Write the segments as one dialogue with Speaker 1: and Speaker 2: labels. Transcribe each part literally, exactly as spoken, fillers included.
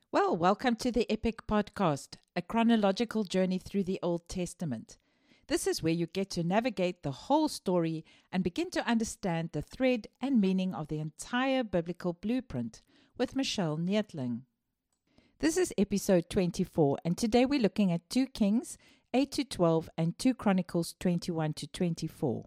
Speaker 1: Well, welcome to the Epic Podcast, a chronological journey through the Old Testament. This is where you get to navigate the whole story and begin to understand the thread and meaning of the entire biblical blueprint with Michelle Neethling. This is episode twenty-four, and today we're looking at two Kings eight to twelve and two Chronicles twenty-one to twenty-four.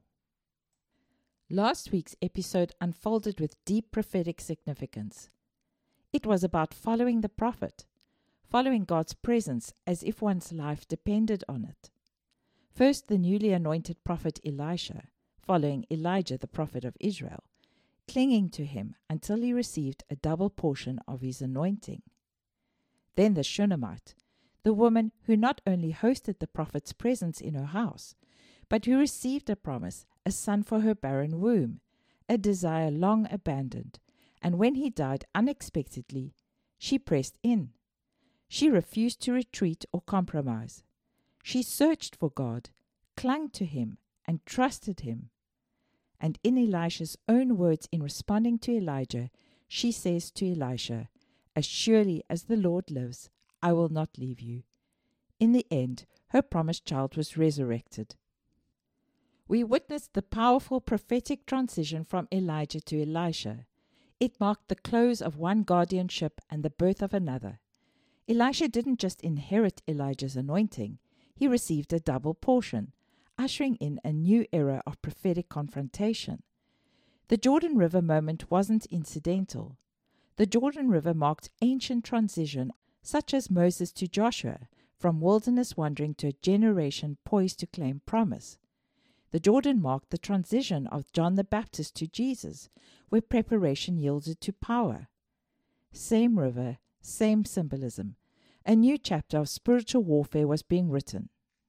Speaker 1: Last week's episode unfolded with deep prophetic significance. It was about following the prophet, following God's presence as if one's life depended on it. First, the newly anointed prophet Elisha, following Elijah, the prophet of Israel, clinging to him until he received a double portion of his anointing. Then the Shunammite, the woman who not only hosted the prophet's presence in her house, but who received a promise, a son for her barren womb, a desire long abandoned. And when he died unexpectedly, she pressed in. She refused to retreat or compromise. She searched for God, clung to him, and trusted him. And in Elisha's own words in responding to Elijah, she says to Elisha, "As surely as the Lord lives, I will not leave you." In the end, her promised child was resurrected. We witnessed the powerful prophetic transition from Elijah to Elisha. It marked the close of one guardianship and the birth of another. Elisha didn't just inherit Elijah's anointing, he received a double portion, ushering in a new era of prophetic confrontation. The Jordan River moment wasn't incidental. The Jordan River marked ancient transition, such as Moses to Joshua, from wilderness wandering to a generation poised to claim promise. The Jordan marked the transition of John the Baptist to Jesus, where preparation yielded to power. Same river, same symbolism. A new chapter of spiritual warfare was being written.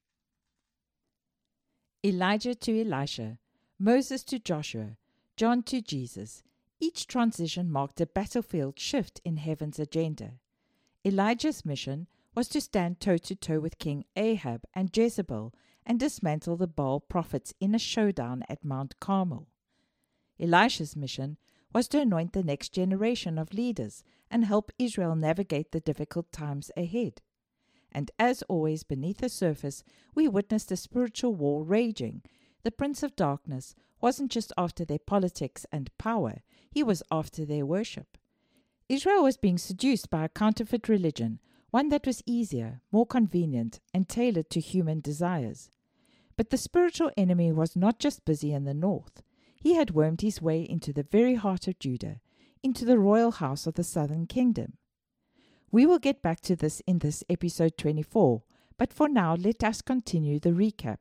Speaker 1: Elijah to Elisha, Moses to Joshua, John to Jesus. Each transition marked a battlefield shift in heaven's agenda. Elijah's mission was to stand toe-to-toe with King Ahab and Jezebel and dismantle the Baal prophets in a showdown at Mount Carmel. Elisha's mission was to anoint the next generation of leaders and help Israel navigate the difficult times ahead. And as always, beneath the surface, we witnessed a spiritual war raging. The Prince of Darkness wasn't just after their politics and power, he was after their worship. Israel was being seduced by a counterfeit religion, one that was easier, more convenient, and tailored to human desires. But the spiritual enemy was not just busy in the north. He had wormed his way into the very heart of Judah, into the royal house of the southern kingdom. We will get back to this in this episode twenty-four, but for now let us continue the recap.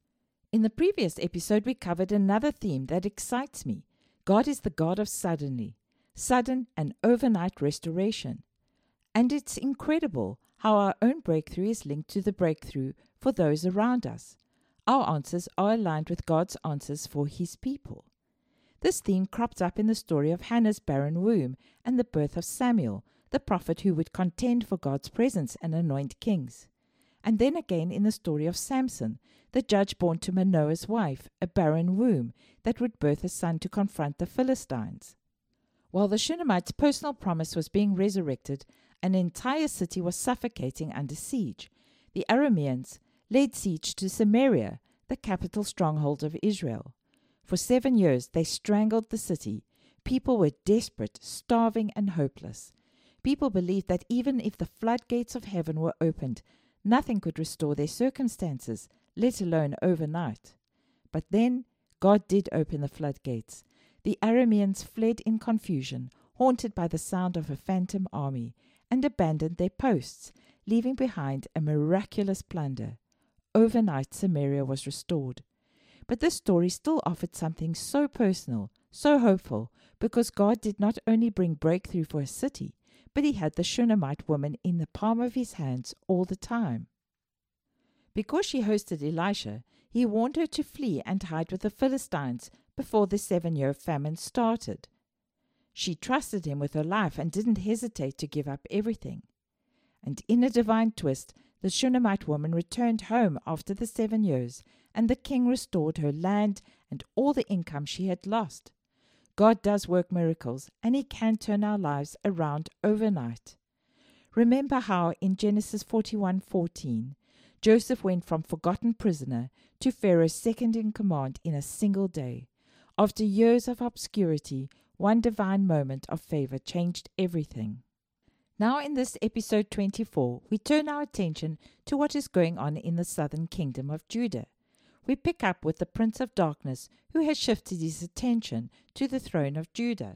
Speaker 1: In the previous episode we covered another theme that excites me. God is the God of suddenly, sudden and overnight restoration. And it's incredible how our own breakthrough is linked to the breakthrough for those around us. Our answers are aligned with God's answers for his people. This theme cropped up in the story of Hannah's barren womb and the birth of Samuel, the prophet who would contend for God's presence and anoint kings. And then again in the story of Samson, the judge born to Manoah's wife, a barren womb that would birth a son to confront the Philistines. While the Shunammite's personal promise was being resurrected, an entire city was suffocating under siege. The Arameans laid siege to Samaria, the capital stronghold of Israel. For seven years they strangled the city. People were desperate, starving, and hopeless. People believed that even if the floodgates of heaven were opened, nothing could restore their circumstances, let alone overnight. But then God did open the floodgates. The Arameans fled in confusion, haunted by the sound of a phantom army, and abandoned their posts, leaving behind a miraculous plunder. Overnight, Samaria was restored. But this story still offered something so personal, so hopeful, because God did not only bring breakthrough for a city, but he had the Shunammite woman in the palm of his hands all the time. Because she hosted Elisha, he warned her to flee and hide with the Philistines before the seven-year famine started. She trusted him with her life and didn't hesitate to give up everything. And in a divine twist, the Shunammite woman returned home after the seven years, and the king restored her land and all the income she had lost. God does work miracles, and he can turn our lives around overnight. Remember how in Genesis forty-one fourteen, Joseph went from forgotten prisoner to Pharaoh's second in command in a single day. After years of obscurity, one divine moment of favor changed everything. Now in this episode twenty-four, we turn our attention to what is going on in the southern kingdom of Judah. We pick up with the Prince of Darkness, who has shifted his attention to the throne of Judah.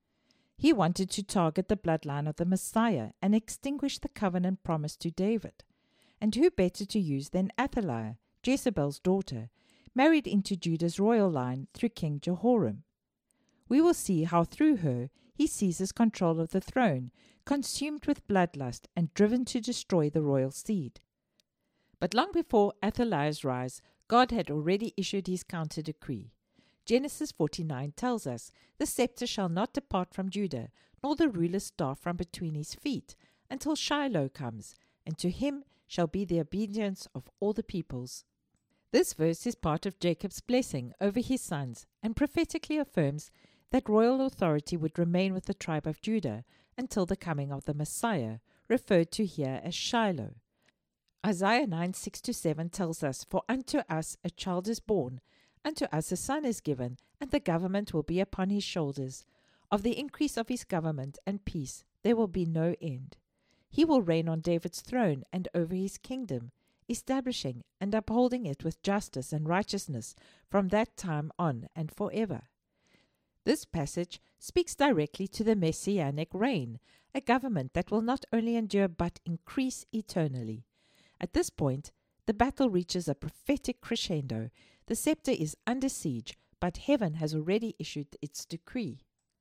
Speaker 1: He wanted to target the bloodline of the Messiah and extinguish the covenant promised to David. And who better to use than Athaliah, Jezebel's daughter, married into Judah's royal line through King Jehoram. We will see how through her he seizes control of the throne, consumed with bloodlust and driven to destroy the royal seed. But long before Athaliah's rise, God had already issued his counter-decree. Genesis forty-nine tells us, "The scepter shall not depart from Judah, nor the ruler's staff from between his feet, until Shiloh comes, and to him shall be the obedience of all the peoples." This verse is part of Jacob's blessing over his sons and prophetically affirms that royal authority would remain with the tribe of Judah until the coming of the Messiah, referred to here as Shiloh. Isaiah nine six to seven tells us, "For unto us a child is born, unto us a son is given, and the government will be upon his shoulders. Of the increase of his government and peace there will be no end. He will reign on David's throne and over his kingdom, establishing and upholding it with justice and righteousness from that time on and forever." This passage speaks directly to the Messianic reign, a government that will not only endure but increase eternally. At this point, the battle reaches a prophetic crescendo. The scepter is under siege, but heaven has already issued its decree.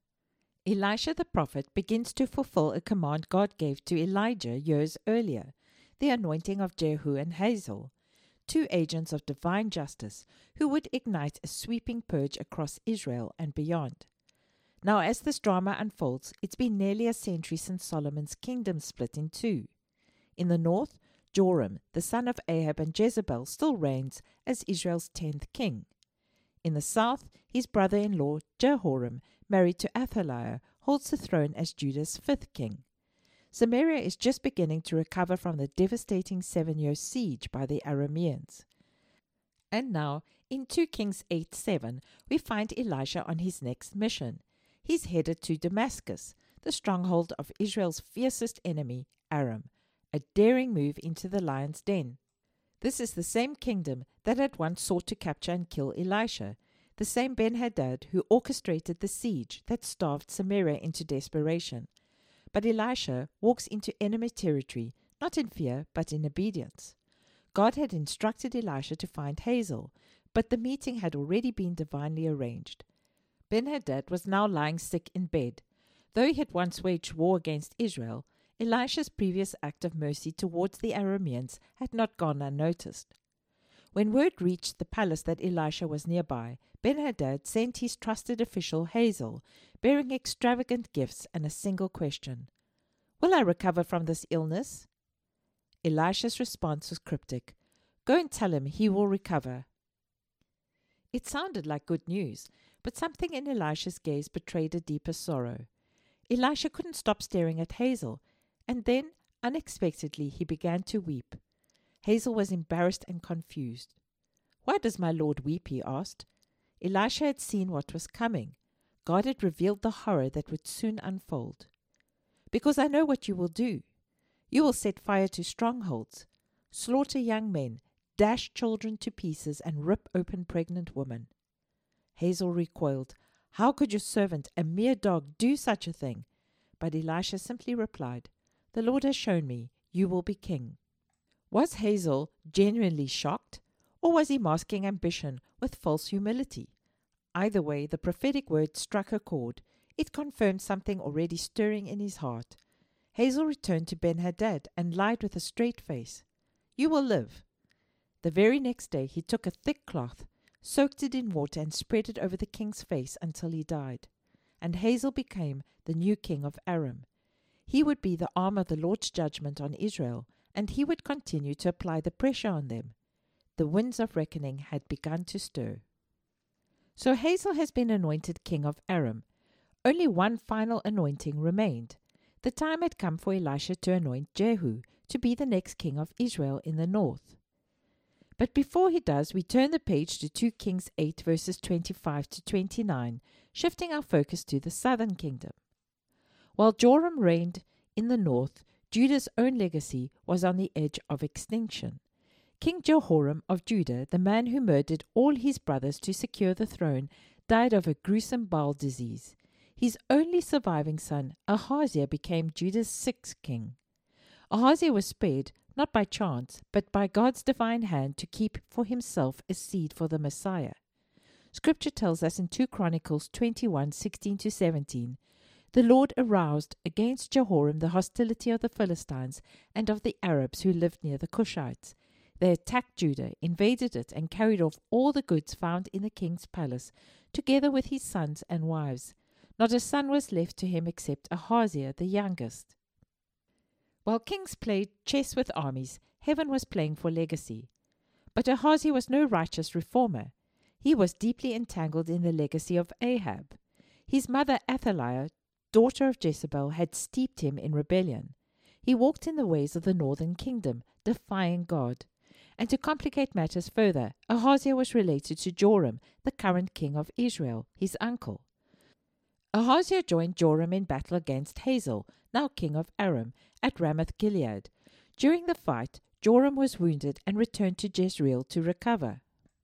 Speaker 1: Elisha the prophet begins to fulfill a command God gave to Elijah years earlier, the anointing of Jehu and Hazael, two agents of divine justice who would ignite a sweeping purge across Israel and beyond. Now, as this drama unfolds, it's been nearly a century since Solomon's kingdom split in two. In the north, Joram, the son of Ahab and Jezebel, still reigns as Israel's tenth king. In the south, his brother-in-law Jehoram, married to Athaliah, holds the throne as Judah's fifth king. Samaria is just beginning to recover from the devastating seven-year siege by the Arameans. And now, in two Kings eight seven, we find Elisha on his next mission. He's headed to Damascus, the stronghold of Israel's fiercest enemy, Aram, a daring move into the lion's den. This is the same kingdom that had once sought to capture and kill Elisha, the same Ben-Hadad who orchestrated the siege that starved Samaria into desperation. But Elisha walks into enemy territory, not in fear, but in obedience. God had instructed Elisha to find Hazael, but the meeting had already been divinely arranged. Ben-Hadad was now lying sick in bed. Though he had once waged war against Israel, Elisha's previous act of mercy towards the Arameans had not gone unnoticed. When word reached the palace that Elisha was nearby, Ben-Hadad sent his trusted official Hazael, bearing extravagant gifts and a single question: "Will I recover from this illness?" Elisha's response was cryptic: "Go and tell him he will recover." It sounded like good news, but something in Elisha's gaze betrayed a deeper sorrow. Elisha couldn't stop staring at Hazael, and then, unexpectedly, he began to weep. Hazael was embarrassed and confused. "Why does my lord weep?" he asked. Elisha had seen what was coming. God had revealed the horror that would soon unfold. "Because I know what you will do. You will set fire to strongholds, slaughter young men, dash children to pieces, and rip open pregnant women." Hazael recoiled. "How could your servant, a mere dog, do such a thing?" But Elisha simply replied, "The Lord has shown me, you will be king." Was Hazael genuinely shocked, or was he masking ambition with false humility? Either way, the prophetic word struck a chord. It confirmed something already stirring in his heart. Hazael returned to Ben-Hadad and lied with a straight face. "You will live." The very next day he took a thick cloth, soaked it in water, and spread it over the king's face until he died. And Hazael became the new king of Aram. He would be the arm of the Lord's judgment on Israel, and he would continue to apply the pressure on them. The winds of reckoning had begun to stir. So Hazael has been anointed king of Aram. Only one final anointing remained. The time had come for Elisha to anoint Jehu to be the next king of Israel in the north. But before he does, we turn the page to two Kings eight verses twenty-five to twenty-nine, shifting our focus to the southern kingdom. While Joram reigned in the north, Judah's own legacy was on the edge of extinction. King Jehoram of Judah, the man who murdered all his brothers to secure the throne, died of a gruesome bowel disease. His only surviving son, Ahaziah, became Judah's sixth king. Ahaziah was spared, not by chance, but by God's divine hand to keep for himself a seed for the Messiah. Scripture tells us in two Chronicles twenty-one, sixteen to seventeen, the Lord aroused against Jehoram the hostility of the Philistines and of the Arabs who lived near the Cushites. They attacked Judah, invaded it, and carried off all the goods found in the king's palace, together with his sons and wives. Not a son was left to him except Ahaziah, the youngest. While kings played chess with armies, heaven was playing for legacy. But Ahaziah was no righteous reformer. He was deeply entangled in the legacy of Ahab. His mother Athaliah, daughter of Jezebel, had steeped him in rebellion. He walked in the ways of the northern kingdom, defying God. And to complicate matters further, Ahaziah was related to Joram, the current king of Israel, his uncle. Ahaziah joined Joram in battle against Hazael, now king of Aram, at Ramoth-Gilead. During the fight, Joram was wounded and returned to Jezreel to recover.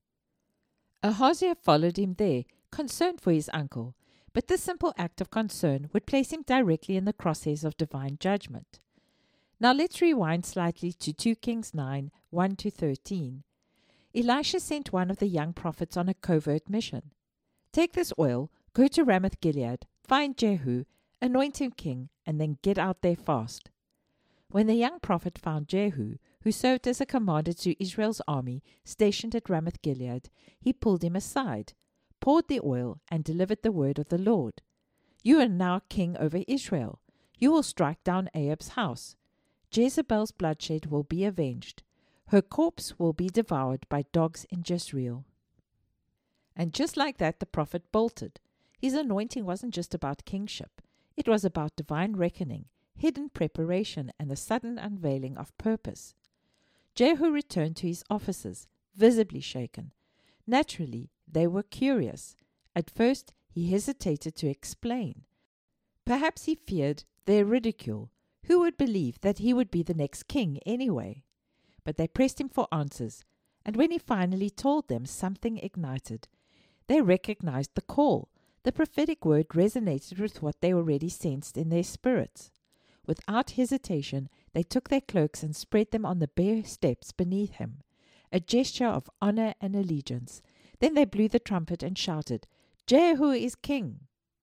Speaker 1: Ahaziah followed him there, concerned for his uncle, but this simple act of concern would place him directly in the crosshairs of divine judgment. Now let's rewind slightly to two Kings nine, one to thirteen. Elisha sent one of the young prophets on a covert mission. Take this oil, go to Ramoth-Gilead, find Jehu, anoint him king, and then get out there fast. When the young prophet found Jehu, who served as a commander to Israel's army stationed at Ramoth-Gilead, he pulled him aside, poured the oil, and delivered the word of the Lord. You are now king over Israel. You will strike down Ahab's house. Jezebel's bloodshed will be avenged. Her corpse will be devoured by dogs in Jezreel. And just like that, the prophet bolted. His anointing wasn't just about kingship. It was about divine reckoning, hidden preparation, and the sudden unveiling of purpose. Jehu returned to his officers, visibly shaken. Naturally, they were curious. At first, he hesitated to explain. Perhaps he feared their ridicule. Who would believe that he would be the next king anyway? But they pressed him for answers, and when he finally told them, something ignited. They recognized the call. The prophetic word resonated with what they already sensed in their spirits. Without hesitation, they took their cloaks and spread them on the bare steps beneath him, a gesture of honor and allegiance. Then they blew the trumpet and shouted, "Jehu is king!"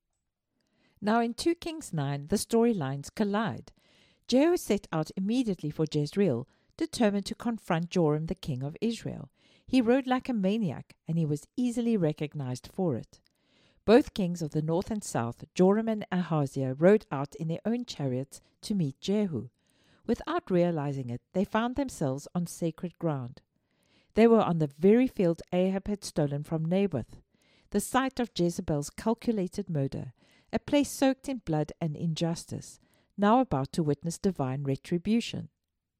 Speaker 1: Now in two Kings nine, the storylines collide. Jehu set out immediately for Jezreel, determined to confront Joram, the king of Israel. He rode like a maniac, and he was easily recognized for it. Both kings of the north and south, Joram and Ahaziah, rode out in their own chariots to meet Jehu. Without realizing it, they found themselves on sacred ground. They were on the very field Ahab had stolen from Naboth, the site of Jezebel's calculated murder, a place soaked in blood and injustice, now about to witness divine retribution.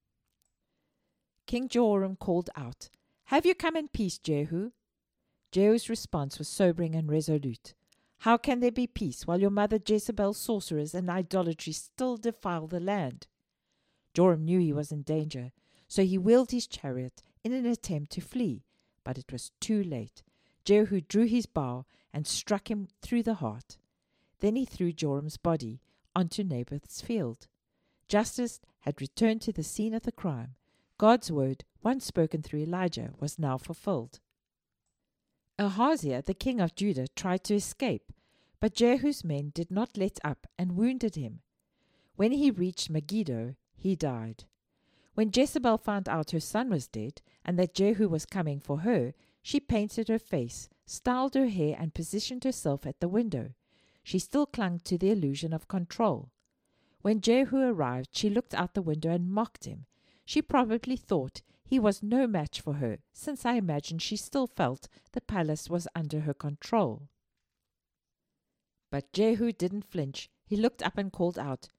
Speaker 1: King Jehoram called out, "Have you come in peace, Jehu?" Jehu's response was sobering and resolute. "How can there be peace while your mother Jezebel's sorcerers and idolatry still defile the land?" Joram knew he was in danger, so he wheeled his chariot in an attempt to flee, but it was too late. Jehu drew his bow and struck him through the heart. Then he threw Joram's body onto Naboth's field. Justice had returned to the scene of the crime. God's word, once spoken through Elijah, was now fulfilled. Ahaziah, the king of Judah, tried to escape, but Jehu's men did not let up and wounded him. When he reached Megiddo, he died. When Jezebel found out her son was dead and that Jehu was coming for her, she painted her face, styled her hair, and positioned herself at the window. She still clung to the illusion of control. When Jehu arrived, she looked out the window and mocked him. She probably thought he was no match for her, since I imagine she still felt the palace was under her control. But Jehu didn't flinch. He looked up and called out,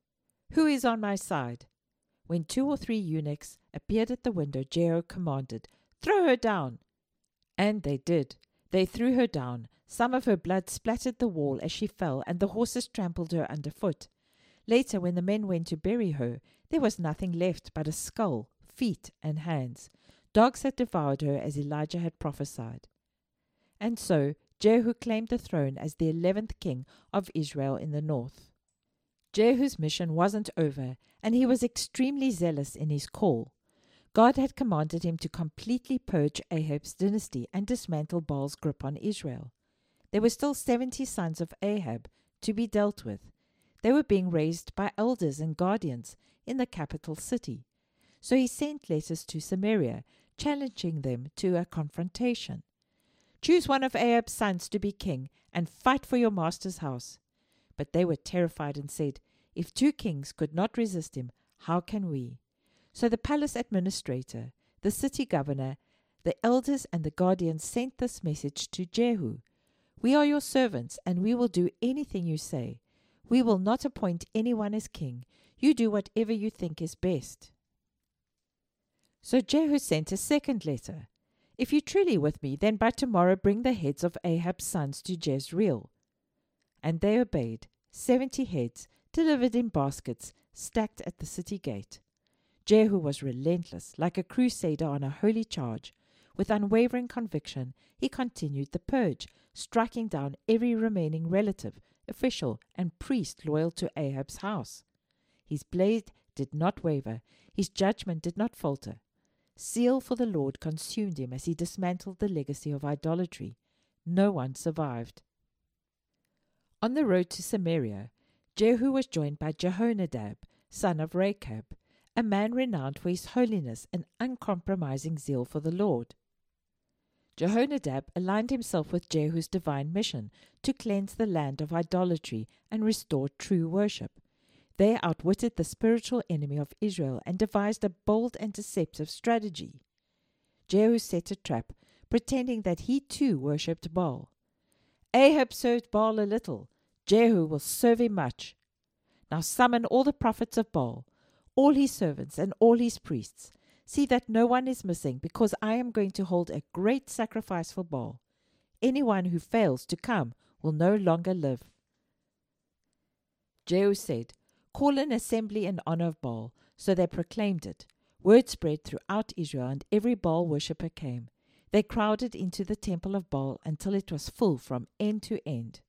Speaker 1: Who is on my side? When two or three eunuchs appeared at the window, Jehu commanded, Throw her down! And they did. They threw her down. Some of her blood splattered the wall as she fell, and the horses trampled her underfoot. Later, when the men went to bury her, there was nothing left but a skull, feet, and hands. Dogs had devoured her as Elijah had prophesied. And so Jehu claimed the throne as the eleventh king of Israel in the north. Jehu's mission wasn't over, and he was extremely zealous in his call. God had commanded him to completely purge Ahab's dynasty and dismantle Baal's grip on Israel. There were still seventy sons of Ahab to be dealt with. They were being raised by elders and guardians in the capital city. So he sent letters to Samaria, challenging them to a confrontation. Choose one of Ahab's sons to be king and fight for your master's house. But they were terrified and said, If two kings could not resist him, how can we? So the palace administrator, the city governor, the elders and the guardians sent this message to Jehu. We are your servants, and we will do anything you say. We will not appoint anyone as king. You do whatever you think is best. So Jehu sent a second letter. If you truly with me, then by tomorrow bring the heads of Ahab's sons to Jezreel. And they obeyed, seventy heads, delivered in baskets, stacked at the city gate. Jehu was relentless, like a crusader on a holy charge. With unwavering conviction, he continued the purge, striking down every remaining relative, official, and priest loyal to Ahab's house. His blade did not waver, his judgment did not falter. Zeal for the Lord consumed him as he dismantled the legacy of idolatry. No one survived. On the road to Samaria, Jehu was joined by Jehonadab, son of Rechab, a man renowned for his holiness and uncompromising zeal for the Lord. Jehonadab aligned himself with Jehu's divine mission to cleanse the land of idolatry and restore true worship. They outwitted the spiritual enemy of Israel and devised a bold and deceptive strategy. Jehu set a trap, pretending that he too worshipped Baal. Ahab served Baal a little. Jehu will serve him much. Now summon all the prophets of Baal, all his servants and all his priests. See that no one is missing, because I am going to hold a great sacrifice for Baal. Anyone who fails to come will no longer live. Jehu said, Call an assembly in honor of Baal. So they proclaimed it. Word spread throughout Israel, and every Baal worshipper came. They crowded into the temple of Baal until it was full from end to end.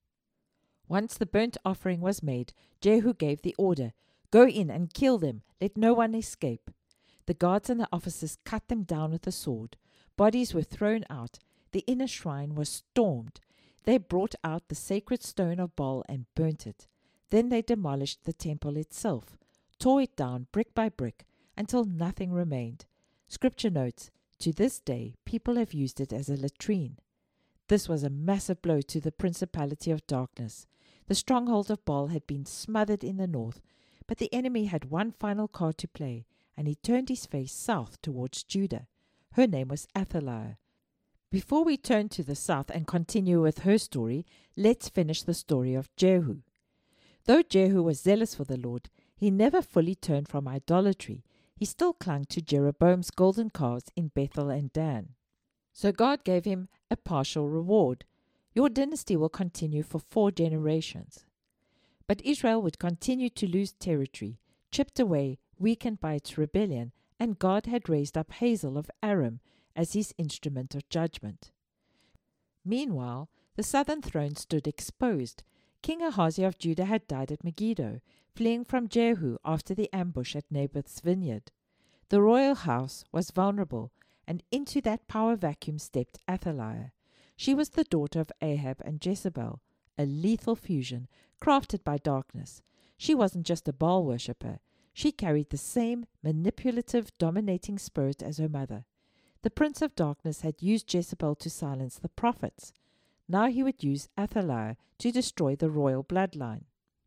Speaker 1: Once the burnt offering was made, Jehu gave the order, Go in and kill them, let no one escape. The guards and the officers cut them down with the sword. Bodies were thrown out. The inner shrine was stormed. They brought out the sacred stone of Baal and burnt it. Then they demolished the temple itself, tore it down brick by brick, until nothing remained. Scripture notes, to this day, people have used it as a latrine. This was a massive blow to the principality of darkness. The stronghold of Baal had been smothered in the north, but the enemy had one final card to play, and he turned his face south towards Judah. Her name was Athaliah. Before we turn to the south and continue with her story, let's finish the story of Jehu. Though Jehu was zealous for the Lord, he never fully turned from idolatry. He still clung to Jeroboam's golden calves in Bethel and Dan. So God gave him a partial reward. Your dynasty will continue for four generations. But Israel would continue to lose territory, chipped away, weakened by its rebellion, and God had raised up Hazael of Aram as his instrument of judgment. Meanwhile, the southern throne stood exposed. King Ahaziah of Judah had died at Megiddo, fleeing from Jehu after the ambush at Naboth's vineyard. The royal house was vulnerable, and into that power vacuum stepped Athaliah. She was the daughter of Ahab and Jezebel, a lethal fusion crafted by darkness. She wasn't just a Baal worshipper. She carried the same manipulative, dominating spirit as her mother. The prince of darkness had used Jezebel to silence the prophets. Now he would use Athaliah to destroy the royal bloodline.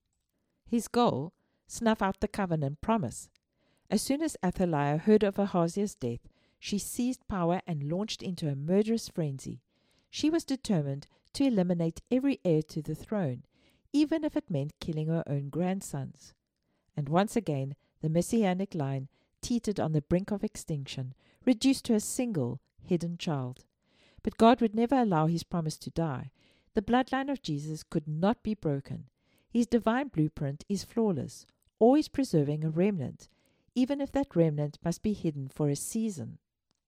Speaker 1: His goal? Snuff out the covenant promise. As soon as Athaliah heard of Ahaziah's death, she seized power and launched into a murderous frenzy. She was determined to eliminate every heir to the throne, even if it meant killing her own grandsons. and once again the messianic line teetered on the brink of extinction, reduced to a single hidden child. But God would never allow his promise to die. The bloodline of Jesus could not be broken. His divine blueprint is flawless, always preserving a remnant, even if that remnant must be hidden for a season.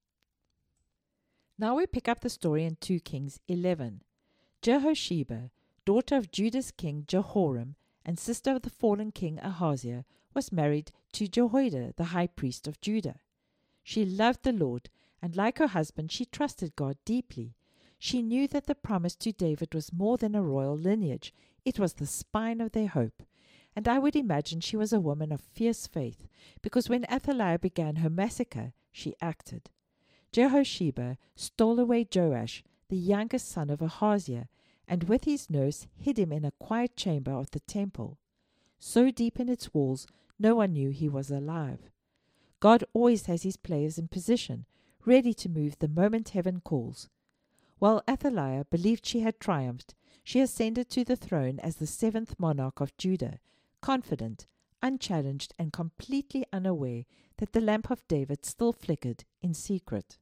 Speaker 1: Now we pick up the story in two Kings eleven. Jehosheba, daughter of Judah's king Jehoram and sister of the fallen king Ahaziah, was married to Jehoiada, the high priest of Judah. She loved the Lord, and like her husband, she trusted God deeply. She knew that the promise to David was more than a royal lineage. It was the spine of their hope. And I would imagine she was a woman of fierce faith, because when Athaliah began her massacre, she acted. Jehosheba stole away Joash, the youngest son of Ahaziah, and with his nurse hid him in a quiet chamber of the temple. So deep in its walls, no one knew he was alive. God always has his players in position, ready to move the moment heaven calls. While Athaliah believed she had triumphed, she ascended to the throne as the seventh monarch of Judah, confident, unchallenged, and completely unaware that the lamp of David still flickered in secret.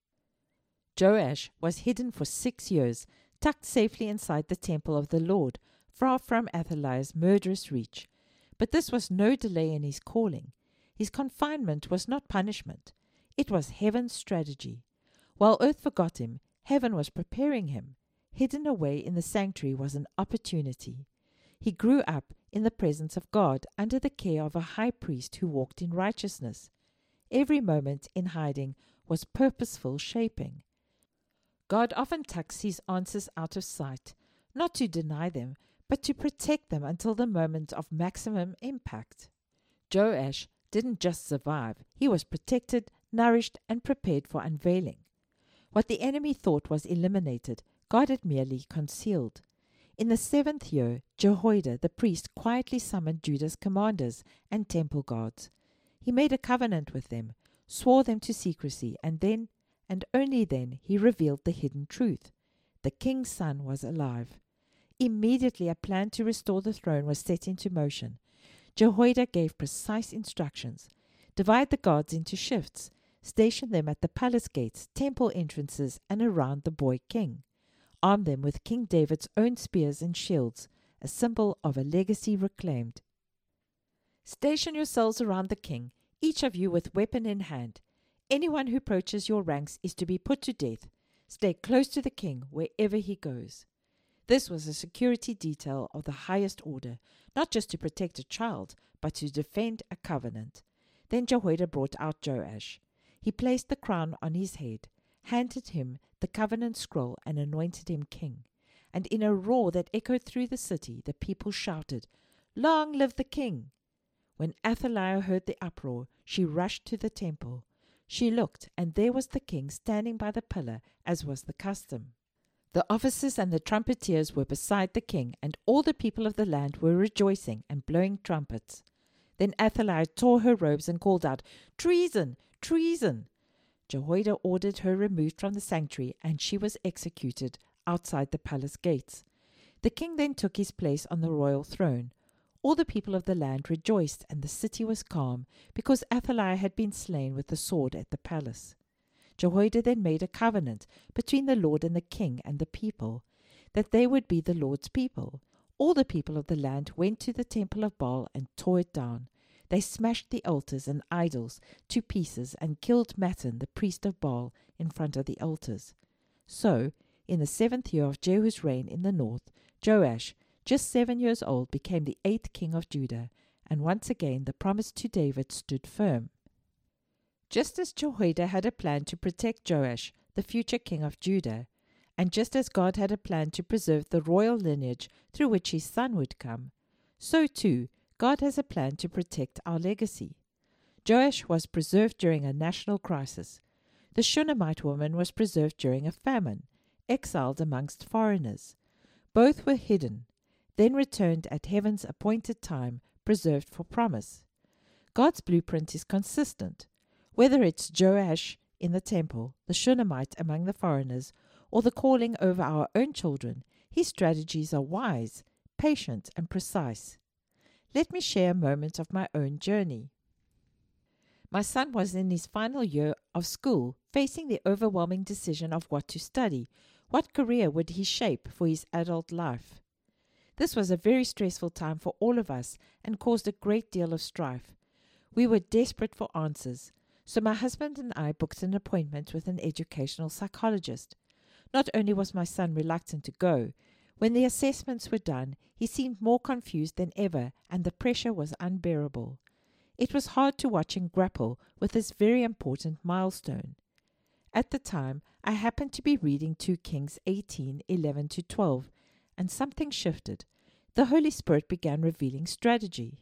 Speaker 1: Joash was hidden for six years, tucked safely inside the temple of the Lord, far from Athaliah's murderous reach. But this was no delay in his calling. His confinement was not punishment. It was heaven's strategy. While earth forgot him, heaven was preparing him. Hidden away in the sanctuary was an opportunity. He grew up in the presence of God under the care of a high priest who walked in righteousness. Every moment in hiding was purposeful shaping. God often tucks his answers out of sight, not to deny them, but to protect them until the moment of maximum impact. Joash didn't just survive, he was protected, nourished, and prepared for unveiling. What the enemy thought was eliminated, God had merely concealed. In the seventh year, Jehoiada the priest quietly summoned Judah's commanders and temple guards. He made a covenant with them, swore them to secrecy, and then, and only then, he revealed the hidden truth. The king's son was alive. Immediately a plan to restore the throne was set into motion. Jehoiada gave precise instructions. Divide the guards into shifts. Station them at the palace gates, temple entrances, and around the boy king. Arm them with King David's own spears and shields, a symbol of a legacy reclaimed. Station yourselves around the king, each of you with weapon in hand. Anyone who approaches your ranks is to be put to death. Stay close to the king wherever he goes. This was a security detail of the highest order, not just to protect a child, but to defend a covenant. Then Jehoiada brought out Joash. He placed the crown on his head, handed him the covenant scroll, and anointed him king. And in a roar that echoed through the city, the people shouted, "Long live the king!" When Athaliah heard the uproar, she rushed to the temple. She looked, and there was the king standing by the pillar, as was the custom. The officers and the trumpeters were beside the king, and all the people of the land were rejoicing and blowing trumpets. Then Athaliah tore her robes and called out, "Treason! Treason!" Jehoiada ordered her removed from the sanctuary, and she was executed outside the palace gates. The king then took his place on the royal throne. All the people of the land rejoiced, and the city was calm, because Athaliah had been slain with the sword at the palace. Jehoiada then made a covenant between the Lord and the king and the people, that they would be the Lord's people. All the people of the land went to the temple of Baal and tore it down. They smashed the altars and idols to pieces and killed Mattan, the priest of Baal, in front of the altars. So, in the seventh year of Jehu's reign in the north, Joash, just seven years old, became the eighth king of Judah, and once again the promise to David stood firm. Just as Jehoiada had a plan to protect Joash, the future king of Judah, and just as God had a plan to preserve the royal lineage through which his son would come, so too God has a plan to protect our legacy. Joash was preserved during a national crisis. The Shunammite woman was preserved during a famine, exiled amongst foreigners. Both were hidden, then returned at heaven's appointed time, preserved for promise. God's blueprint is consistent. Whether it's Joash in the temple, the Shunammite among the foreigners, or the calling over our own children, his strategies are wise, patient, and precise. let me share a moment of my own journey. My son was in his final year of school, facing the overwhelming decision of what to study. What career would he shape for his adult life? This was a very stressful time for all of us and caused a great deal of strife. We were desperate for answers, so my husband and I booked an appointment with an educational psychologist. Not only was my son reluctant to go, when the assessments were done, he seemed more confused than ever, and the pressure was unbearable. It was hard to watch him grapple with this very important milestone. At the time, I happened to be reading Second Kings eighteen, eleven to twelve, and something shifted. The Holy Spirit began revealing strategy.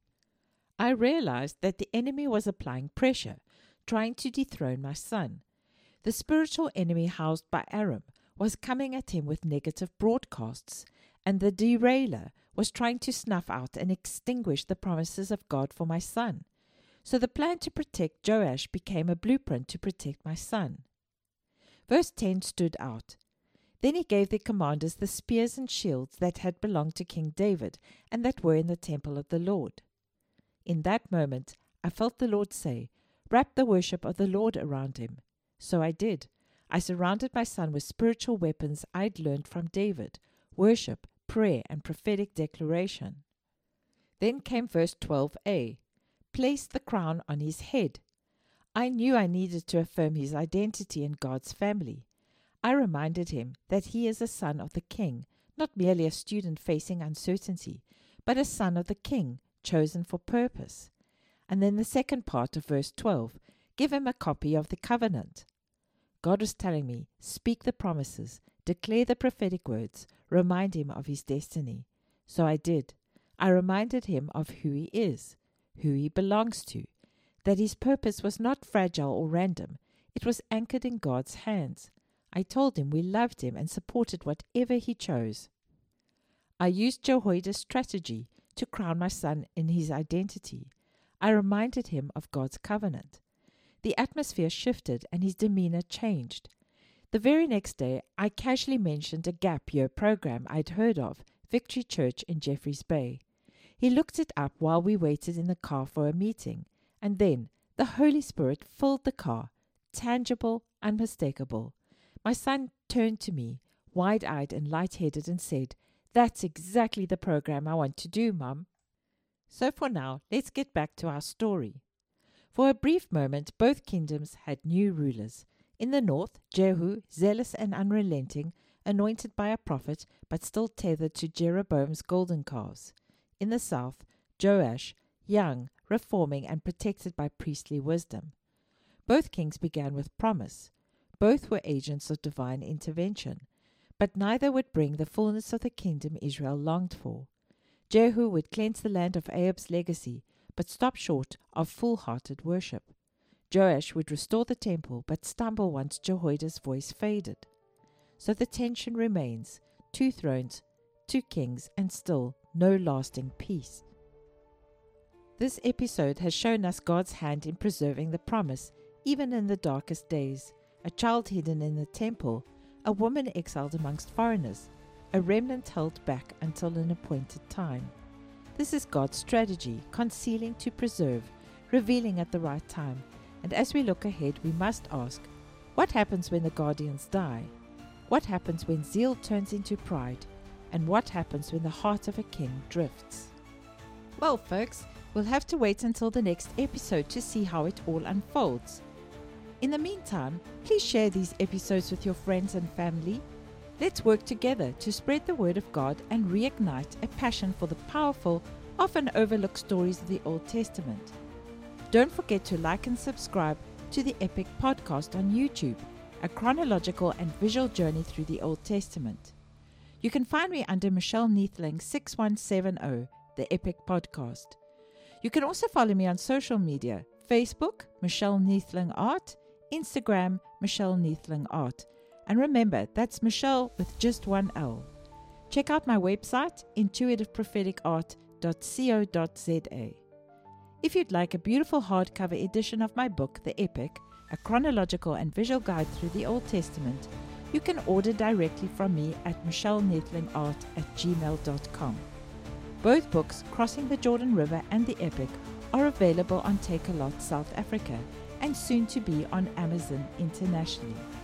Speaker 1: I realized that the enemy was applying pressure, trying to dethrone my son. The spiritual enemy housed by Aram was coming at him with negative broadcasts, and the derailer was trying to snuff out and extinguish the promises of God for my son. So the plan to protect Joash became a blueprint to protect my son. Verse ten stood out. Then he gave the commanders the spears and shields that had belonged to King David and that were in the temple of the Lord. In that moment, I felt the Lord say, "Wrap the worship of the Lord around him." So I did. I surrounded my son with spiritual weapons I'd learned from David, worship, prayer, and prophetic declaration. Then came verse twelve a. Place the crown on his head. I knew I needed to affirm his identity in God's family. I reminded him that he is a son of the king, not merely a student facing uncertainty, but a son of the king, chosen for purpose. And then the second part of verse twelve, give him a copy of the covenant. God was telling me, speak the promises, declare the prophetic words, remind him of his destiny. So I did. I reminded him of who he is, who he belongs to, that his purpose was not fragile or random. It was anchored in God's hands. I told him we loved him and supported whatever he chose. I used Jehoiada's strategy to crown my son in his identity. I reminded him of God's covenant. The atmosphere shifted and his demeanor changed. The very next day, I casually mentioned a gap year program I'd heard of, Victory Church in Jeffreys Bay. He looked it up while we waited in the car for a meeting, and then the Holy Spirit filled the car, tangible, unmistakable. My son turned to me, wide-eyed and light-headed, and said, "That's exactly the program I want to do, Mum." So for now, let's get back to our story. For a brief moment, both kingdoms had new rulers. In the north, Jehu, zealous and unrelenting, anointed by a prophet, but still tethered to Jeroboam's golden calves. In the south, Joash, young, reforming, and protected by priestly wisdom. Both kings began with promise. Both were agents of divine intervention, but neither would bring the fullness of the kingdom Israel longed for. Jehu would cleanse the land of Ahab's legacy, but stop short of full-hearted worship. Joash would restore the temple, but stumble once Jehoiada's voice faded. So the tension remains, two thrones, two kings, and still no lasting peace. This episode has shown us God's hand in preserving the promise, even in the darkest days. A child hidden in the temple, a woman exiled amongst foreigners, a remnant held back until an appointed time. This is God's strategy, concealing to preserve, revealing at the right time. And as we look ahead, we must ask, what happens when the guardians die? What happens when zeal turns into pride? And what happens when the heart of a king drifts? Well, folks, we'll have to wait until the next episode to see how it all unfolds. In the meantime, please share these episodes with your friends and family. Let's work together to spread the word of God and reignite a passion for the powerful, often overlooked stories of the Old Testament. Don't forget to like and subscribe to the Epic Podcast on YouTube, a chronological and visual journey through the Old Testament. You can find me under Michelle Neethling six one seven zero, the Epic Podcast. You can also follow me on social media, Facebook, Michelle Neethling Art, Instagram, Michelle Neethling Art. And remember, that's Michelle with just one L. Check out my website, intuitive prophetic art dot co dot za. If you'd like a beautiful hardcover edition of my book, The Epic, a chronological and visual guide through the Old Testament, you can order directly from me at michelle neethling art at gmail dot com. Both books, Crossing the Jordan River and The Epic, are available on Takealot South Africa and soon to be on Amazon internationally.